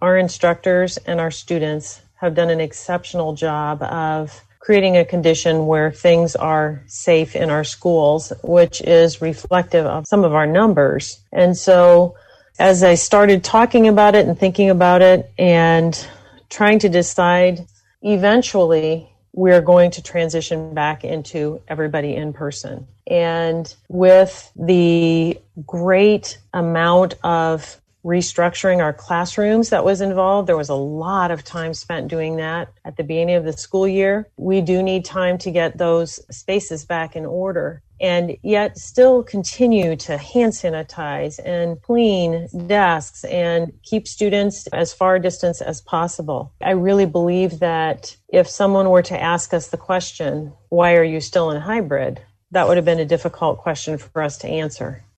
our instructors and our students have done an exceptional job of creating a condition where things are safe in our schools, which is reflective of some of our numbers. And so as I started talking about it and thinking about it and trying to decide, eventually we're going to transition back into everybody in person. And with the great amount of restructuring our classrooms that was involved, there was a lot of time spent doing that at the beginning of the school year. We do need time to get those spaces back in order and yet still continue to hand sanitize and clean desks and keep students as far distance as possible. I really believe that if someone were to ask us the question, why are you still in hybrid? That would have been a difficult question for us to answer.